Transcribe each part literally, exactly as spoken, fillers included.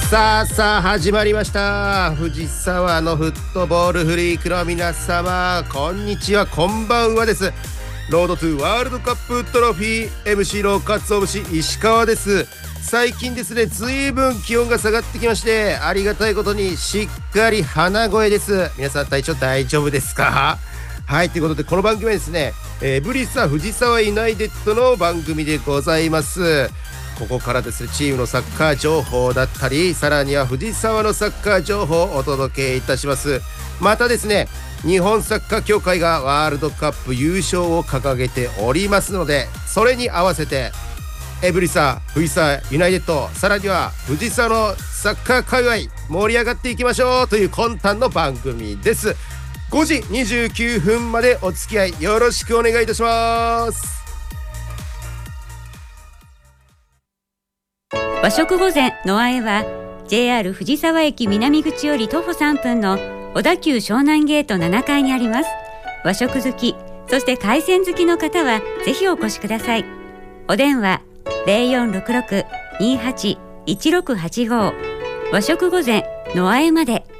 さあさあ始まりました。藤沢のフットボールフリークの皆様、こんにちは、こんばんはです。ロードトゥワールドカップトロフィー エムシー の勝尾節石川です。最近ですね、ずいぶん気温が下がってきまして、ありがたいことにしっかり鼻声です。皆さん体調大丈夫ですか？はい、ということでこの番組はですね、えー、ブリスは藤沢ユナイテッドの番組でございます。ここからですね、チームのサッカー情報だったり、さらには藤沢のサッカー情報をお届けいたします。またですね、日本サッカー協会がワールドカップ優勝を掲げておりますので、それに合わせてエブリサ藤沢ユナイテッド、さらには藤沢のサッカー界隈盛り上がっていきましょうという魂胆の番組です。ごじにじゅうきゅうふんまでお付き合いよろしくお願いいたします。 和食御膳のあえは ジェイアール 藤沢駅南口より徒歩さんぷんの小田急湘南ゲートななかいにあります。和食好き、そして海鮮好きの方はぜひお越しください。お電話 ゼロよんろくろく にはち いちろくはちご 和食御膳のあえまで。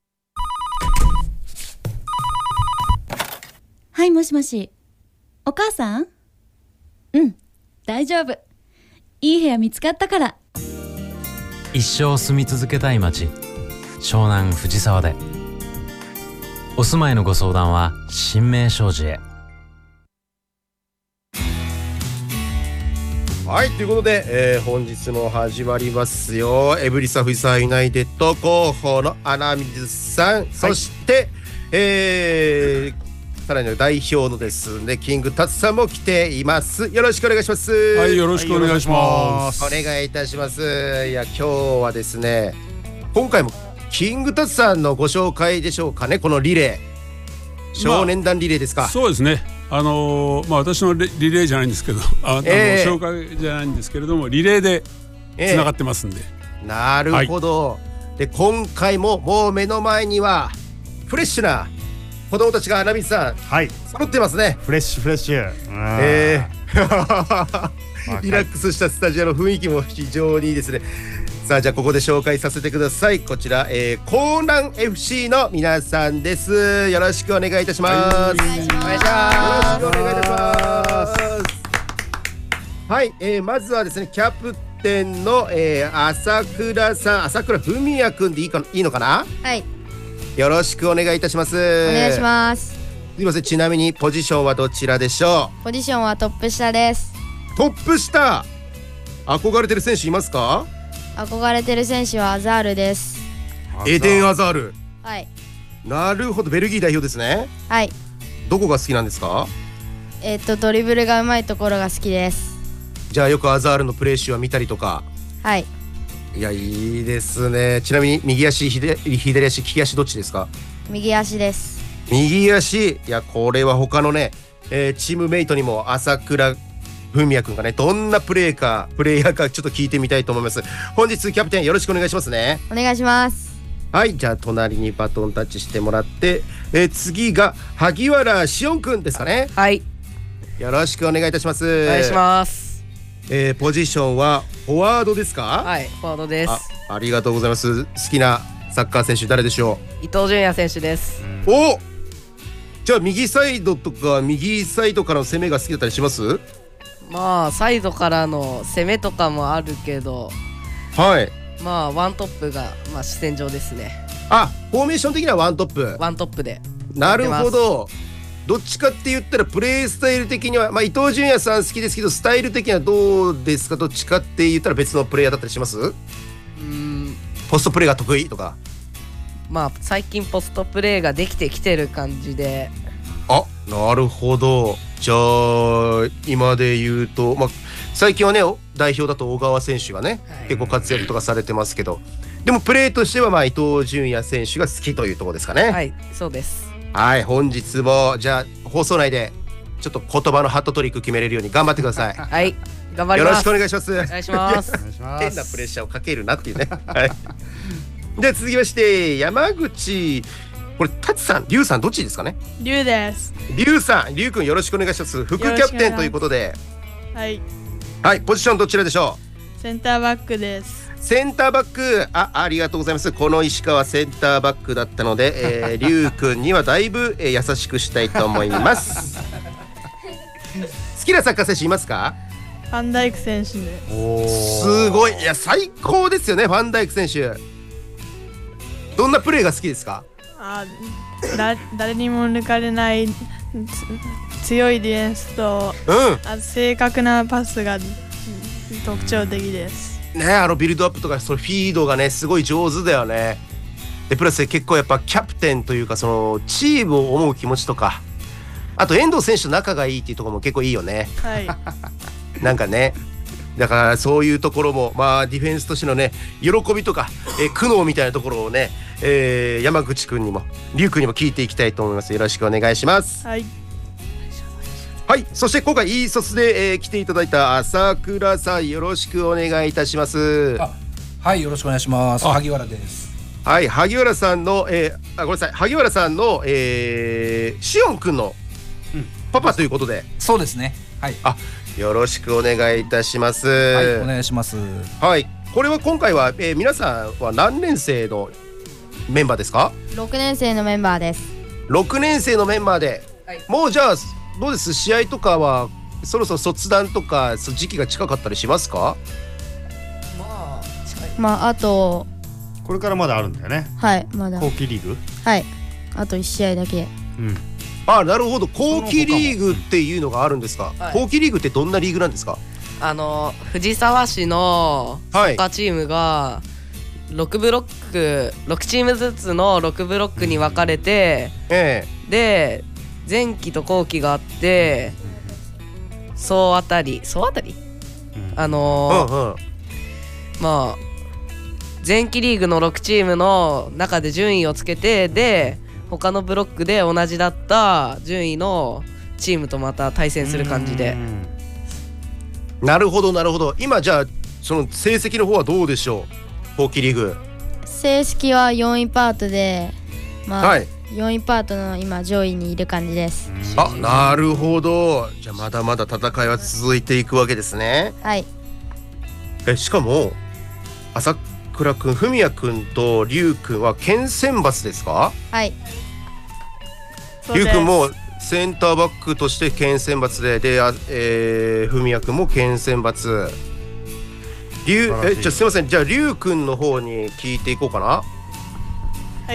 はい、もしもし。お母さん？うん、大丈夫。いい部屋見つかったから。 一生住み続けたい街、湘南藤沢で。お住まいのご相談は新名商事へ。 はい、ということで、えー、本日も始まりますよ。エブリサ藤沢ユナイテッド広報の穴水さん、はい、そして、えーさらに代表のですね、キングタツさんも来ています。よろしくお願いします。 はい、よろしくお願いします。 お願いいたします。いや、今日はですね、今回もキングタツさんのご紹介でしょうかね。このリレー、少年団リレーですか？ まあ、そうですね。あのー、まあ私のリレーじゃないんですけど、あの、えー、紹介じゃないんですけれども、リレーでつながってますんで、 えー、なるほど、はい、で今回ももう目の前にはフレッシュな子供たちが穴水さん、はい、揃ってますね。 フレッシュフレッシュ、 えー、リラックスしたスタジオの雰囲気も非常にいいですね。さあ、じゃあここで紹介させてください。こちら、えー、江南 エフシー の皆さんです。よろしくお願いいたします。お願いします。よろしくお願いいたします。はい、えー、まずはですね、キャプテンの、えー、朝倉さん、朝倉文也くんでいいか、いいのかな？はい、よろしくお願いいたします。 お願いします。 すいません、ちなみにポジションはどちらでしょう？ポジションはトップ下です。 トップ下、憧れてる選手いますか？ 憧れてる選手はアザールです。 エデン・アザール。 はい。 なるほど、ベルギー代表ですね。 はい。 どこが好きなんですか？ えっとドリブルがうまいところが好きです。 じゃあよくアザールのプレー集は見たりとか？ はい。 いや、いいですね。ちなみに右足、左足、利き足どっちですか？ 右足です。 右足。いや、これは他のね、えー、チームメイトにも朝倉文也くんがね、どんなプレーかプレイヤーかちょっと聞いてみたいと思います。本日キャプテンよろしくお願いしますね。 お願いします。 はい、じゃあ隣にバトンタッチしてもらって、えー、次が萩原しおんくんですかね。 はい、 よろしくお願いいたします。 お願いします。 えー、ポジションはフォワードですか？ はい、フォワードです。 あ, ありがとうございます。好きなサッカー選手誰でしょう？伊東純也選手です。 お、じゃあ右サイドとか右サイドからの攻めが好きだったりします？ まあサイドからの攻めとかもあるけど、 はい、 まあワントップがまあ主戦場ですね。 あ、フォーメーション的にはワントップ。 ワントップで。 なるほど。どっちかって言ったらプレースタイル的には、まあ、伊東純也さん好きですけど、スタイル的にはどうですか？どっちかって言ったら別のプレイヤーだったりします？うーん、ポストプレーが得意とか。 まあ最近ポストプレーができてきてる感じで。 あ、なるほど。じゃあ今で言うと、まあ、最近はね代表だと小川選手がね、はい、結構活躍とかされてますけど、でもプレーとしてはまあ伊東純也選手が好きというところですかね。 はい、そうです。 はい、本日もじゃあ放送内でちょっと言葉のハットトリック決めれるように頑張ってください。 はい、頑張ります。 よろしくお願いします。 お願いします。 変なプレッシャーをかけるなっていうね。はい。で続きまして山口、これタツさん、リュウさんどっちですかね？ リュウです。 リュウさん、リュウ君よろしくお願いします。副キャプテンということで。 はい。 はい、ポジションどちらでしょう？センターバックです。 センターバック、あ、ありがとうございます。この石川センターバックだったので、えー、リュウ君にはだいぶ、えー、優しくしたいと思います好きなサッカー選手いますか？ ファンダイク選手で。 すごい、いや最高ですよね、ファンダイク選手。どんなプレーが好きですか？ あだ誰にも抜かれない強いディフェンスと、うん、あ正確なパスが特徴的ですね。あのビルドアップとかそのフィードがねすごい上手だよね。でプラス結構やっぱキャプテンというかそのチームを思う気持ちとか、あと遠藤選手と仲がいいっていうところも結構いいよね。 はいなんかね、だからそういうところもまあディフェンスとしてのね喜びとか、えー、苦悩みたいなところをね、えー、山口くんにも龍くんにも聞いていきたいと思います。よろしくお願いします。 はいはい、そして今回いい卒で、えー、来ていただいた朝倉さん、よろしくお願いいたします。 あ、はい、よろしくお願いします。萩原です。 はい、萩原さんの、えー、あ、ごめんなさい、萩原さんの、えー、シオンくんのパパということで、うん、 そうですね。はい。 あ、よろしくお願いいたします。 はい、お願いします。 はい、これは今回は、えー、皆さんは何年生のメンバーですか？ ろくねん生のメンバーです。 ろくねん生のメンバーで、はい、もうじゃあどうです？試合とかはそろそろ卒団とか時期が近かったりしますか？ まあ近い。まああとこれからまだあるんだよね。 はい、まだ。 後期リーグ？ はい。あといち試合だけ。 うん。 あ、なるほど。後期リーグっていうのがあるんですか？はい、後期リーグってどんなリーグなんですか？ あの藤沢市のサッカーチームがろくブロック、ろくチームずつのろくブロックに分かれて、うん、ええ、で前期と後期があって、総当たり総当たり、うん、あのーうんうん、まあ前期リーグのろくチームの中で順位をつけて、で他のブロックで同じだった順位のチームとまた対戦する感じで。 なるほどなるほど。今じゃあその成績の方はどうでしょう？後期リーグ成績はよんいパートで、まあ、はい、よんいパートの今上位にいる感じです。 あ、なるほど。じゃあまだまだ戦いは続いていくわけですね。 はい。 え、しかも朝倉くん、文也くんと龍くんは県選抜ですか？ はい。 龍くんもセンターバックとして県選抜で、で、えー、文也くんも県選抜。龍、え、じゃあすいません。じゃあ龍くんの方に聞いていこうかな。 はい。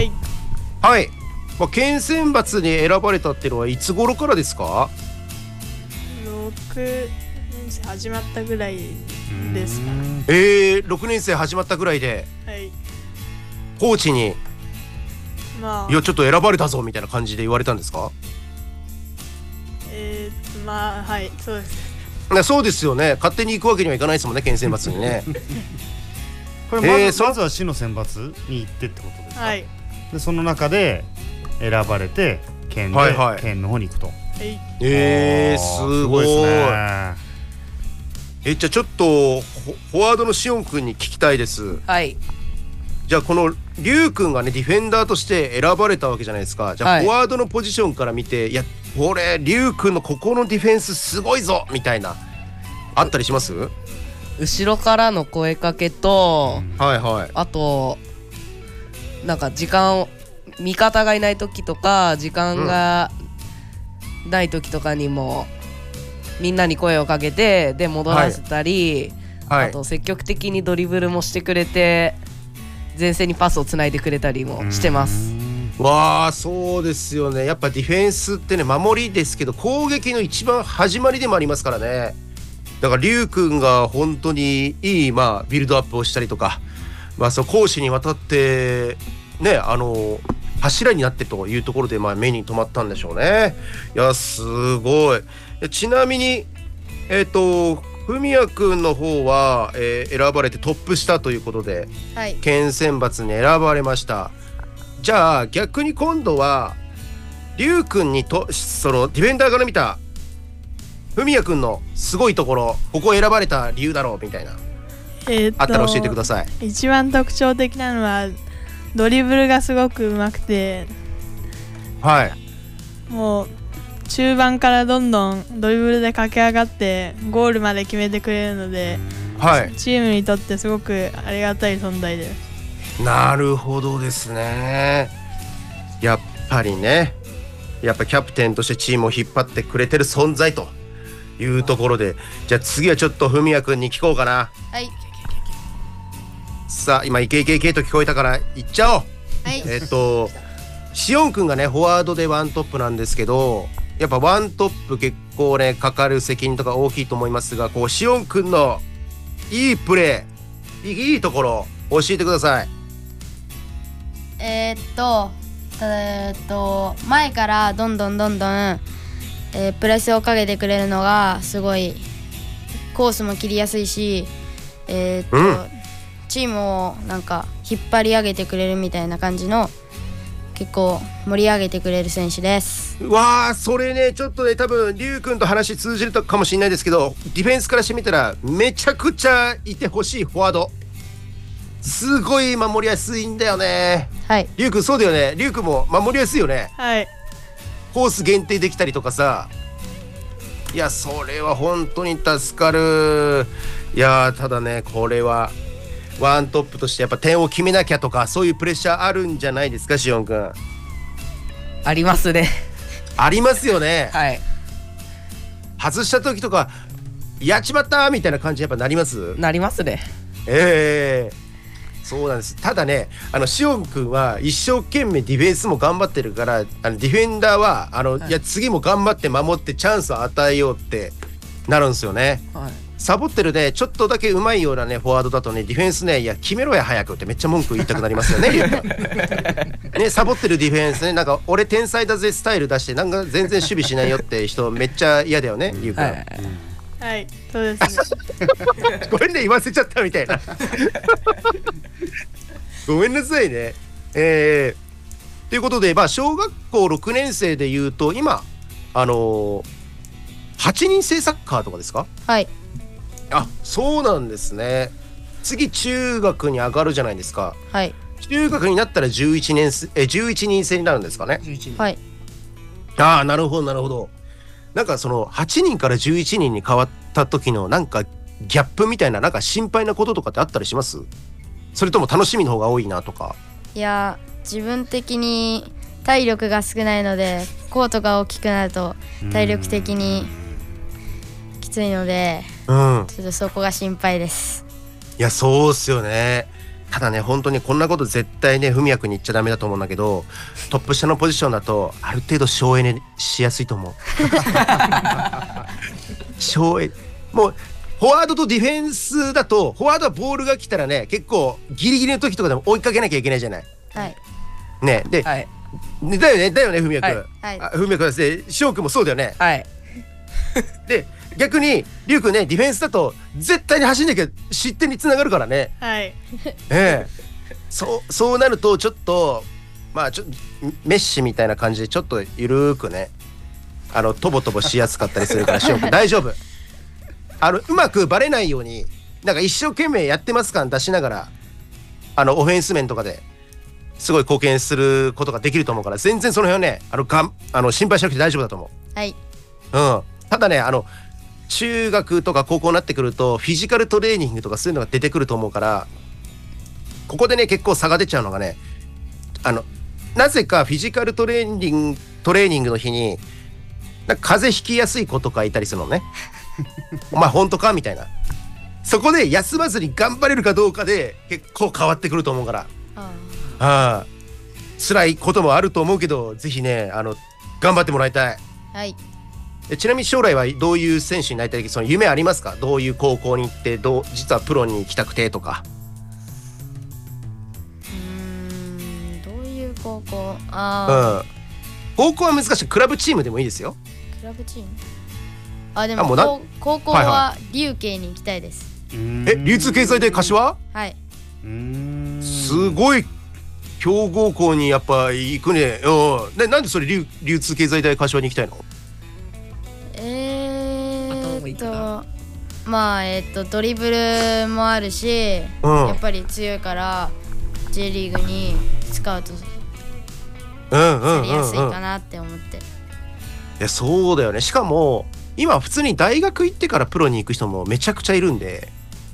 はい。まあ、県選抜に選ばれたっていうのはいつ頃からですか？ ろくねん生始まったぐらいですかね。 えー、ろくねん生始まったぐらいで、 はい、 コーチに、 まあ、 いやちょっと選ばれたぞみたいな感じで言われたんですか？ えー、まあはいそうです。 そうですよね。勝手に行くわけにはいかないですもんね、県選抜にね。 これまず、えー、まずは市の選抜に行ってってことですか？ はい。 でその中で選ばれて県で、はいはい、県の方に行くと。はい、 えー、すごい。すごいですね。え、じゃあちょっとフォワードのしおんくんに聞きたいです。 はい。 じゃあこの龍くんがねディフェンダーとして選ばれたわけじゃないですか。じゃあフォワードのポジションから見て、はい、いやこれ龍くんのここのディフェンスすごいぞみたいなあったりします？ 後ろからの声かけと、 うん、はいはい。 あとなんか時間を味方がいない時とか時間がない時とかにも、うん、みんなに声をかけてで戻らせたり、はいはい、あと積極的にドリブルもしてくれて前線にパスをつないでくれたりもしてます。 わあ、そうですよね。やっぱディフェンスってね、守りですけど攻撃の一番始まりでもありますからね。だから龍くんが本当にいい、まあ、ビルドアップをしたりとか、まあ、その攻守にわたってね、あの柱になってというところで、まあ、目に留まったんでしょうね。いやすごい。ちなみにえっと文也くんの方は、えー、選ばれてトップ下ということで、はい、県選抜に選ばれました。じゃあ逆に今度は龍くんにとそのディフェンダーから見た文也くんのすごいところ、ここを選ばれた理由だろうみたいな、えー、あったら教えてください。 一番特徴的なのはドリブルがすごく上手くて、 はい、 もう中盤からどんどんドリブルで駆け上がってゴールまで決めてくれるので、 はい、チームにとってすごくありがたい存在です。 なるほどですね。やっぱりね、やっぱキャプテンとしてチームを引っ張ってくれてる存在というところで、じゃあ次はちょっと文也くんに聞こうかな。 はい。 さあ今イケイケイケと聞こえたから行っちゃおう。 はい。 えっとシオンくんがねフォワードでワントップなんですけど、やっぱワントップ結構ねかかる責任とか大きいと思いますが、こうシオンくんのいいプレー、いい、いいところ教えてください。 えー、っとえー、っと前からどんどんどんどん、えー、プレスをかけてくれるのがすごいコースも切りやすいし、えー、っと、うん、チームをなんか引っ張り上げてくれるみたいな感じの結構盛り上げてくれる選手です。 わあ、それねちょっとね多分リュウ君と話通じるかもしれないですけど、ディフェンスからしてみたらめちゃくちゃいてほしいフォワード、すごい守りやすいんだよね。 はい。 リュウ君そうだよね。リュウ君も守りやすいよね。 はい。 コース限定できたりとかさ、いやそれは本当に助かる。いやただねこれはワントップとしてやっぱ点を決めなきゃとかそういうプレッシャーあるんじゃないですか、シオン君。 ありますね。 ありますよね。 はい。 外した時とかやっちまったみたいな感じやっぱなります。 なりますね。 ええー、そうなんです。ただねあのシオン君は一生懸命ディフェンスも頑張ってるから、あのディフェンダーはあの、はい、いや次も頑張って守ってチャンスを与えようってなるんですよね。はい。サボってるねちょっとだけうまいようなねフォワードだとねディフェンスね、いや決めろや早くってめっちゃ文句言いたくなりますよね。ねサボってるディフェンスね、なんか俺天才だぜスタイル出してなんか全然守備しないよって人めっちゃ嫌だよね、リュウ君。はいはい、そうですね。 ごめんね言わせちゃったみたいな。ごめんなさいね。えー、ということで、まあ、小学校ろくねん生でいうと今あのー、はちにん制サッカーとかですか？ はい。 あ、そうなんですね。次中学に上がるじゃないですか。 はい。 中学になったらじゅういちねんえじゅういちにん制になるんですかね。 はい。 ああ、なるほどなるほど。なんかそのはちにんからじゅういちにんに変わった時のなんかギャップみたいな、なんか心配なこととかってあったりします？それとも楽しみの方が多いなとか。 いや自分的に体力が少ないのでコートが大きくなると体力的にきついので、うん、ちょっとそこが心配です。 いやそうっすよね。ただね本当にこんなこと絶対ね文也君に言っちゃダメだと思うんだけど、トップ下のポジションだとある程度省エネしやすいと思う。省エもうフォワードとディフェンスだと、フォワードはボールが来たらね結構ギリギリの時とかでも追いかけなきゃいけないじゃない。 はいねで、はい、だよねだよね文也君。 はい、 あ文也君ですね。翔君もそうだよね。 はい。 で逆にリュウ君ねディフェンスだと絶対に走んなきゃ失点につながるからね。 はい。 ええ、そうそうなるとちょっとまあちょメッシみたいな感じでちょっとゆるーくねあのトボトボしやすかったりするから翔君大丈夫。あのうまくバレないようになんか一生懸命やってます感出しながらあのオフェンス面とかですごい貢献することができると思うから、全然その辺はねあのがんあの心配しなくて大丈夫だと思う。 はい。 うん。ただねあの中学とか高校になってくるとフィジカルトレーニングとかそういうのが出てくると思うから、ここでね結構差が出ちゃうのがね、あのなぜかフィジカルトレーニングトレーニングの日になんか風邪ひきやすい子とかいたりするのね。お前本当かみたいな。そこで休まずに頑張れるかどうかで結構変わってくると思うから、ああ辛いこともあると思うけどぜひねあの頑張ってもらいたい。 はい。 ちなみに将来はどういう選手になりたい、その夢ありますか？どういう高校に行ってどう実はプロに行きたくてとか。 うーんどういう高校？あ、 うん、高校は難しい。クラブチームでもいいですよ。 クラブチーム。あでもも高校は琉球に行きたいです。 はいはい、え流通経済大柏？ はい。 うーんすごい強豪校にやっぱ行くね。うん。な, なんでそれ 流, 流通経済大柏に行きたいの？ えーっとまあえー、っとドリブルもあるし、うん、やっぱり強いから J リーグにスカウトされやすいかなって思って。いやそうだよね。しかも今普通に大学行ってからプロに行く人もめちゃくちゃいるんで、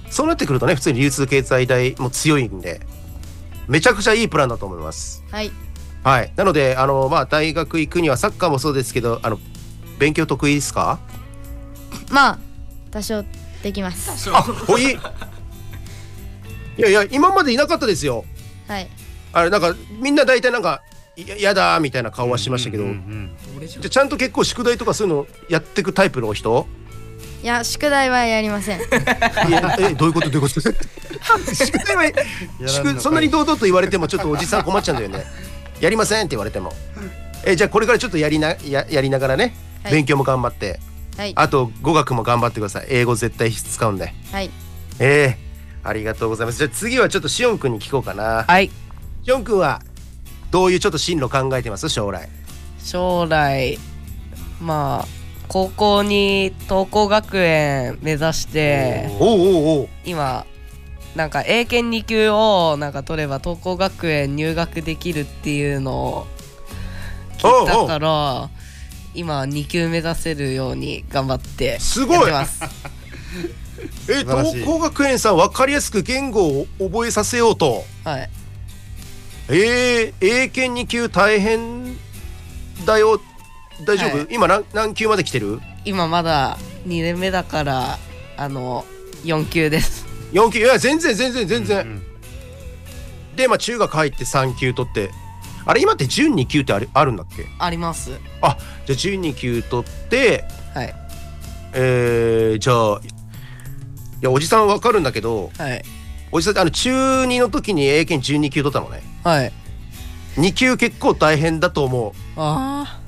そうなってくるとね普通に流通経済大も強いんでめちゃくちゃいいプランだと思います。 はいはい、なのであの、まあ、大学行くにはサッカーもそうですけどあの勉強得意ですか？ まあ多少できます。 あ、ほいいやいや今までいなかったですよ。 はい。 あれなんかみんな大体なんかやだみたいな顔はしましたけど、うんうんうん、じゃちゃんと結構宿題とかそういうのやっていくタイプの人？ いや宿題はやりません。 いやえどういうことどういうこと宿題は宿そんなに堂々と言われてもちょっとおじさん困っちゃうんだよね。やりませんって言われても、えじゃあこれからちょっとやりな や, やりながらね、はい、勉強も頑張って、はい、あと語学も頑張ってください。英語絶対使うんで。 はい。 えー、ありがとうございます。じゃあ次はちょっとしおんくんに聞こうかな。 はい。 しおんくんはどういうちょっと進路考えてます？将来。 将来まあ高校に東光学園目指しておうおうおう今なんか英検に級をなんか取れば東光学園入学できるっていうのを聞いたからおうおう今に級目指せるように頑張ってやってます。 え東光学園さん分かりやすく言語を覚えさせようと。 はい。 えー、英検に級大変だよ。大丈夫？はい、今 何, 何級まで来てる？ 今まだにねんめだからあのよん級です。 よん級いや全然全然全然、うんうん、でまあ中学入ってさん級取ってあれ今って準に級ってあ る, あるんだっけ？ あります。 あじゃあ準に級取ってはいえー、じゃあいやおじさんわかるんだけど、 はい、 おじさんあの中にの時に英検じゅうに級取ったのね。 はいに級結構大変だと思う。 あ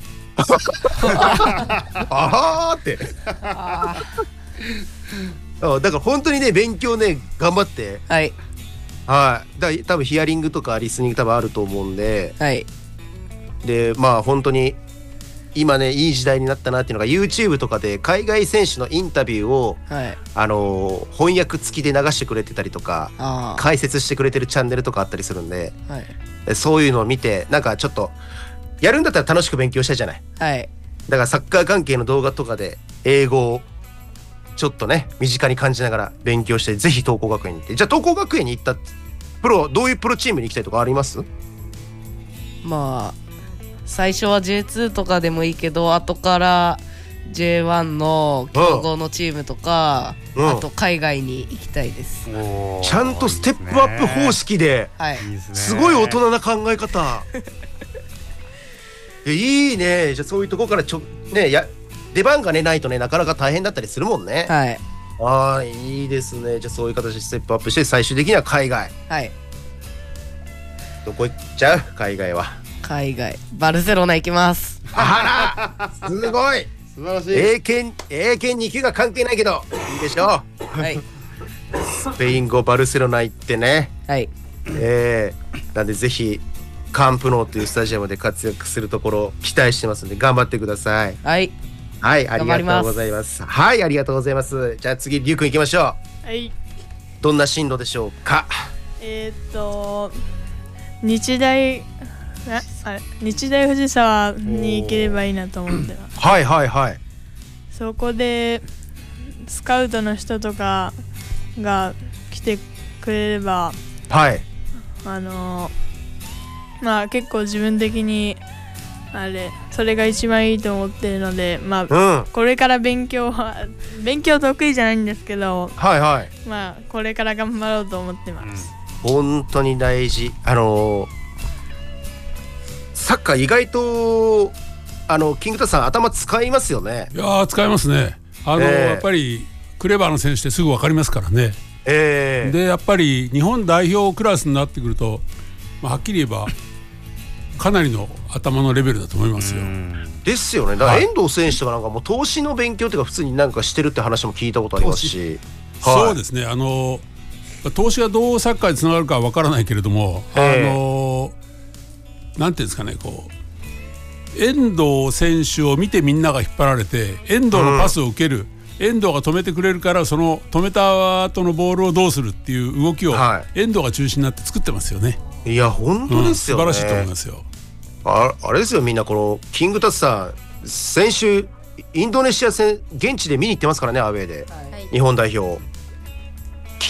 ああってあだから本当にね勉強ね頑張って。 はいはいだ多分ヒアリングとかリスニング多分あると思うんで、 はいでまあ本当に今ねいい時代になったなっていうのが YouTube とかで海外選手のインタビューを、 はい、 あのー、翻訳付きで流してくれてたりとか解説してくれてるチャンネルとかあったりするんで、 はい、 そういうのを見てなんかちょっとやるんだったら楽しく勉強したいじゃない。 はいだからサッカー関係の動画とかで英語をちょっとね身近に感じながら勉強してぜひ東光学園に行って。じゃあ東光学園に行ったプロどういうプロチームに行きたいとかあります？ まあ最初は ジェイツー とかでもいいけど後から ジェイワン の強豪のチームとか、うん、あと海外に行きたいです。 ちゃんとステップアップ方式で、 はい、 すごい大人な考え方いいね。じゃあそういうところからちょ、ね、や出番が、ね、ないとねなかなか大変だったりするもんね。 はいああいいですね。じゃあそういう形でステップアップして最終的には海外。 はいどこ行っちゃう？海外は海外バルセロナ行きます。 あらすごい素晴らしい。 英検英検に級が関係ないけどいいでしょう。 はいスペイン語バルセロナ行ってね。 はいえー、なんでぜひカンプノーというスタジアムで活躍するところを期待してますので頑張ってください。 はいはいありがとうございます。はいありがとうございます。じゃあ次リュウくん行きましょう。はいどんな進路でしょうか？ えー、っと日大あれ日大藤沢に行ければいいなと思ってます。 はいはいはい。 そこでスカウトの人とかが来てくれればはいあのまあ結構自分的にあれそれが一番いいと思ってるのでまあ、うん、これから勉強は勉強得意じゃないんですけどはいはいまあこれから頑張ろうと思ってます。 本当に大事。あのー、サッカー意外とあのキングタさん頭使いますよね。 いや使いますね。あの、えー、やっぱりクレバーな選手ってすぐ分かりますからね。 えー、 でやっぱり日本代表クラスになってくると、まあ、はっきり言えばかなりの頭のレベルだと思いますよ。 ですよね。だから遠藤選手とかなんかもう投資の勉強というか普通になんかしてるって話も聞いたことありますし、 はい、そうですね。あの投資がどうサッカーにつながるかは分からないけれども、あのなんていうんですかねこう遠藤選手を見てみんなが引っ張られて遠藤のパスを受ける、うん、遠藤が止めてくれるからその止めた後のボールをどうするっていう動きを遠藤が中心になって作ってますよね。 いや本当ですよね、 うん、素晴らしいと思いますよ。 あ, あれですよみんなこのキングタツさん先週インドネシア戦現地で見に行ってますからねアウェーで、はい、日本代表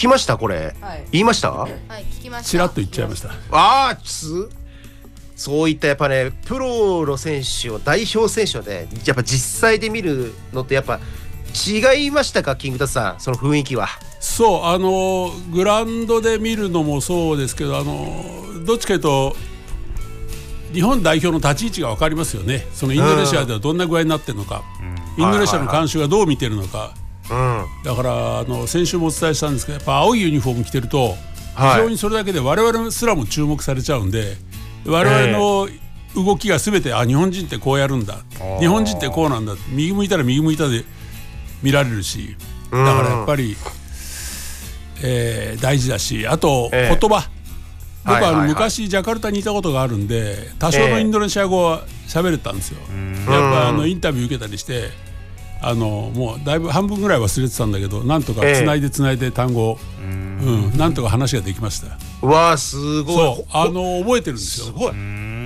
きましたこれ、はい、言いました？ はい、聞きました。 ちらっと言っちゃいました。 ああ、つそういったやっぱねプロの選手を代表選手をねやっぱ実際で見るのってやっぱ違いましたか、キングダスさん、その雰囲気は。 そう、あのグラウンドで見るのもそうですけど、あのどっちかというと日本代表の立ち位置が分かりますよね。そのインドネシアではどんな具合になってるのか、うん、インドネシアの監修がどう見てるのか、うん、だからあの先週もお伝えしたんですけど、やっぱ青いユニフォーム着てると非常にそれだけで我々すらも注目されちゃうんで、我々の動きが全て、あ、日本人ってこうやるんだ、日本人ってこうなんだ、右向いたら右向いたで見られるし、だからやっぱり、えー、大事だし、あと言葉、僕はあの昔ジャカルタにいたことがあるんで多少のインドネシア語は喋れたんですよ。やっぱあのインタビュー受けたりしてあのもうだいぶ半分ぐらい忘れてたんだけど、なんとかつないでつないで単語、うん、なんとか話ができました。 うわー、すごい。 そう、あの覚えてるんですよ。 すごい。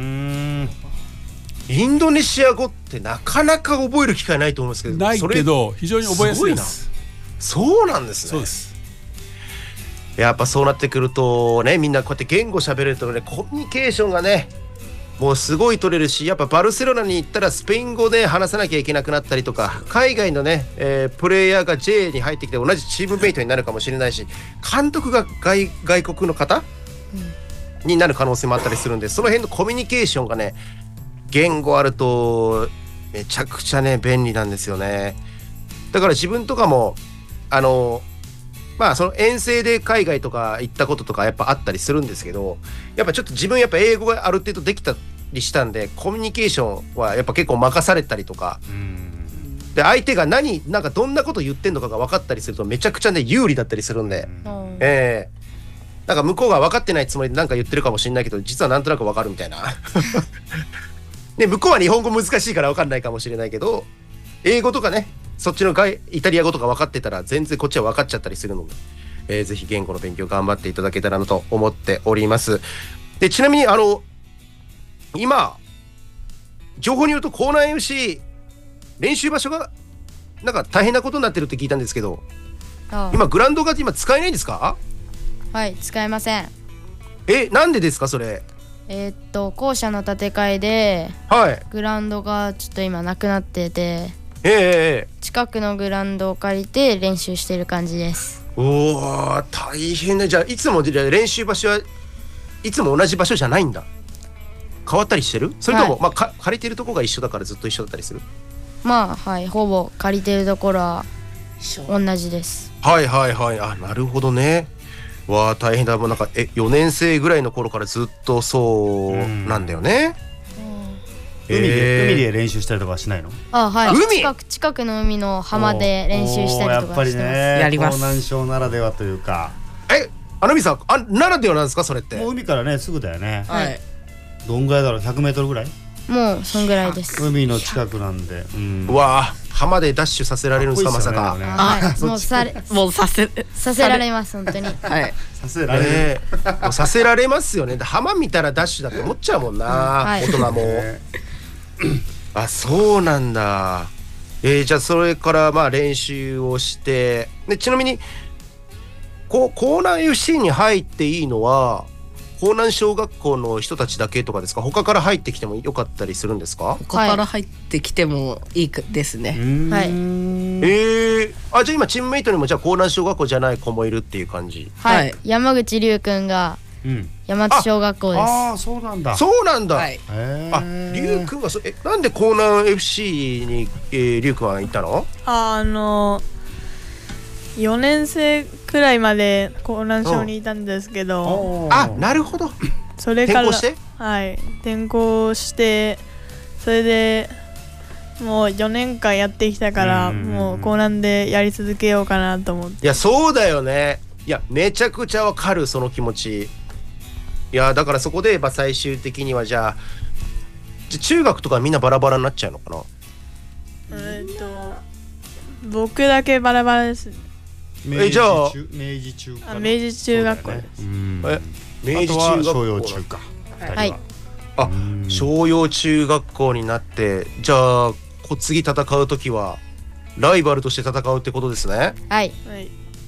インドネシア語ってなかなか覚える機会ないと思うんですけど、 ないけど非常に覚えやすいです。 そうなんですね。 そうです。 やっぱそうなってくるとね、みんなこうやって言語喋れるとね、コミュニケーションがねもうすごい取れるし、やっぱバルセロナに行ったらスペイン語で話さなきゃいけなくなったりとか、海外のね、えー、プレイヤーが ジェイ に入ってきて同じチームメイトになるかもしれないし、監督が 外, 外国の方、うん、になる可能性もあったりするんで、その辺のコミュニケーションがね言語あるとめちゃくちゃね便利なんですよね。だから自分とかもあのまあその遠征で海外とか行ったこととかやっぱあったりするんですけど、やっぱちょっと自分やっぱ英語がある程度できたりしたんで、コミュニケーションはやっぱ結構任されたりとか、で相手が何なんかどんなこと言ってんのかが分かったりするとめちゃくちゃね有利だったりするんで、えー、なんか向こうが分かってないつもりで何か言ってるかもしれないけど実はなんとなく分かるみたいなで向こうは日本語難しいから分かんないかもしれないけど、英語とかねそっちのイタリア語とか分かってたら全然こっちは分かっちゃったりするので、えー、ぜひ言語の勉強頑張っていただけたらなと思っております。でちなみにあの今情報によると江南 エフシー 練習場所がなんか大変なことになってるって聞いたんですけど、ああ今グラウンドが今使えないんですか？ はい、使えません。 え、なんでですかそれ？ えー、っと校舎の建て替えで、はい、グラウンドがちょっと今なくなってて、えー、近くのグラウンドを借りて練習してる感じです。 おー、大変ね。じゃあいつも練習場所はいつも同じ場所じゃないんだ。変わったりしてる？それとも、はい、まあ、か借りてるとこが一緒だからずっと一緒だったりする？ まあはい、ほぼ借りてるところは同じです。 はいはいはい。あ、なるほどね。わあ大変だ。もうなんかえよねん生ぐらいの頃からずっとそうなんだよね。 海で、海で練習したりとかしないの？ あ、はい。海近く近くの海の浜で練習したりとかしてます。 やります。江南省ならではというか。 え、あの海さん、あ、ならではなんですかそれって？ もう海からねすぐだよね。 はい。 どんぐらいだろう？ひゃくメートルぐらい？ もうそんぐらいです。 海の近くなんで。 うん、うわあ、浜でダッシュさせられるんですかまさか？ はい。もうされもうさせさせられます本当に。 はい。させられる。えー、もうさせられますよね。浜見たらダッシュだと思っちゃうもんな。はい、大人も。あ、そうなんだ。えー、じゃあそれからまあ練習をしてで、ちなみにこう江南 エフシー に入っていいのは江南小学校の人たちだけとかですか？他から入ってきてもよかったりするんですか？ 他から入ってきてもいいですね。 はい。 えー、あ、じゃあ今チームメイトにもじゃあ江南小学校じゃない子もいるっていう感じ？ はい、はい、山口龍くんが山津小学校です。 ああ、そうなんだ。 そうなんだ。 はい、 あ、龍くんはそえなんで江南 エフシー に、えー、龍くんは行ったの？ あ、あのよねん生くらいまで江南小にいたんですけど、 あ、なるほど。 それから転校して？ はい、転校してそれでもうよねんかんやってきたからもう江南でやり続けようかなと思って。 いやそうだよね。いやめちゃくちゃわかるその気持ち。いやだからそこで、まあ、最終的にはじゃあじゃ中学とかみんなバラバラになっちゃうのかな？ えっと僕だけバラバラです。 え、じゃあ明治中あ明治中学校です。 え、明治中学校。商用中か。 はい。 あ、商用中学校になってじゃあこ次戦う時はライバルとして戦うってことですね。 はい。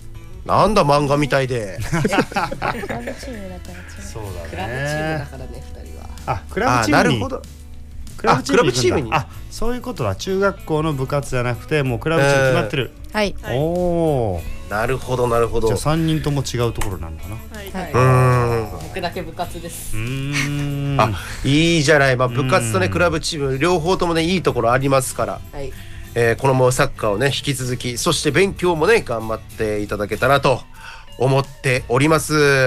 なんだ漫画みたいでクラブチームだから違う。 そうだね。 クラブチームだからねふたりは。 あ、クラブチームに。 なるほど。 クラブチームに。 チームに。 あ、そういうことだ。中学校の部活じゃなくてもうクラブチーム決まってる。 はい。 おお。 なるほどなるほど。 じゃあさんにんとも違うところなんだな。 はい。うん。僕だけ部活です。 うーん。あ、いいじゃない。まあ部活とねクラブチーム両方ともねいいところありますから。 はい。 えー、このままサッカーをね引き続き、そして勉強もね頑張っていただけたらと思っております。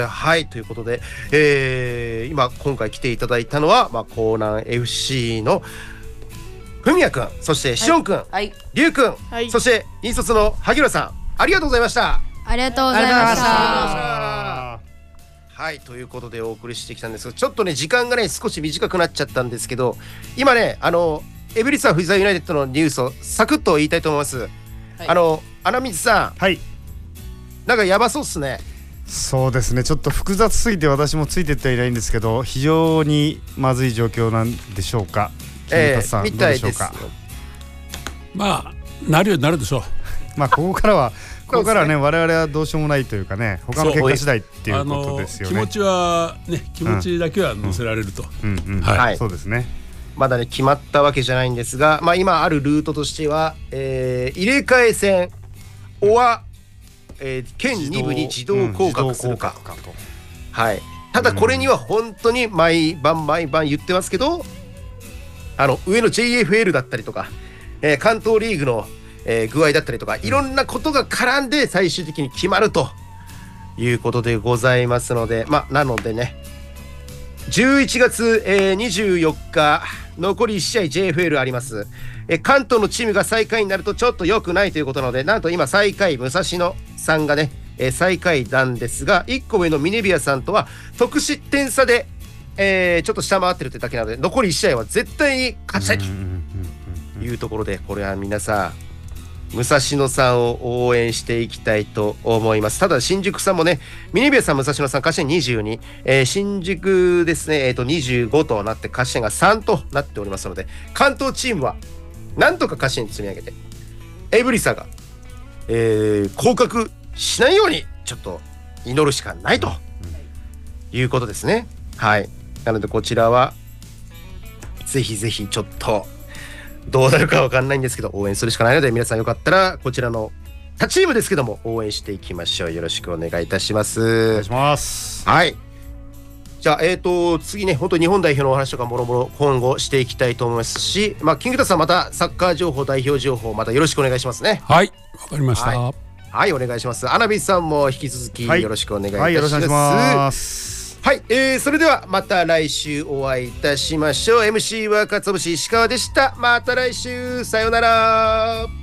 はい、ということで、えー、今今回来ていただいたのは、まあ、江南 エフシー のふみやくん、そしてしおんくん、 はい、 りゅうくん、はい、そして引率の萩原さん、ありがとうございました。 ありがとうございました。 はい、ということでお送りしてきたんですが、ちょっとね時間がね少し短くなっちゃったんですけど、今ねあのエブリスは藤沢ユナイテッドのニュースをサクッと言いたいと思います。はい、あの穴水さん、 はい、 なんかやばそうっすね。 そうですね、ちょっと複雑すぎて私もついてってはいないんですけど、非常にまずい状況なんでしょうか。 えー、みたいです。 まあなるようになるでしょう。 まあここからはここからはね我々はどうしようもないというかね、他の結果次第っていうことですよね。 気持ちはね、気持ちだけは乗せられると。 はい、そうですね。 まだね決まったわけじゃないんですが、まあ、今あるルートとしては、えー、入れ替え戦おは、えー、県に部に自動降格するか、うん、はい、ただこれには本当に毎晩毎晩言ってますけど、あの上の ジェイエフエル だったりとか、えー、関東リーグの、えー、具合だったりとかいろんなことが絡んで最終的に決まるということでございますので、まあなのでねじゅういちがつ、えー、にじゅうよっか残りいち試合 ジェイエフエル あります、えー、関東のチームが最下位になるとちょっと良くないということなので、なんと今最下位武蔵野さんがね、えー、最下位なんですが、いっこ上のミネビアさんとは得失点差で、えー、ちょっと下回ってるってだけなので、残りいち試合は絶対に勝ちたいというところで、これは皆さん武蔵野さんを応援していきたいと思います。ただ新宿さんもね、ミネビアさん武蔵野さん勝ち点にじゅうに、えー、新宿ですね、えー、とにじゅうごとなって勝ち点がさんとなっておりますので、関東チームはなんとか勝ち点積み上げてエブリサが、えー、降格しないようにちょっと祈るしかないということですね。はい、なのでこちらはぜひぜひちょっとどうなるかわかんないんですけど応援するしかないので、皆さんよかったらこちらの他チームですけども応援していきましょう。よろしくお願いいたします。 お願いします。 はい、じゃあえーと次ね、本当に日本代表のお話とかもろもろ今後していきたいと思いますし、まあキングタさんまたサッカー情報代表情報またよろしくお願いしますね。 はい、わかりました。 はい、はい、お願いします。アナビスさんも引き続きよろしくお願いいたします。はい、はい、よろしくお願いします。はい、えー、それではまた来週お会いいたしましょう。 エムシー はかつお節石川でした。また来週、さようなら。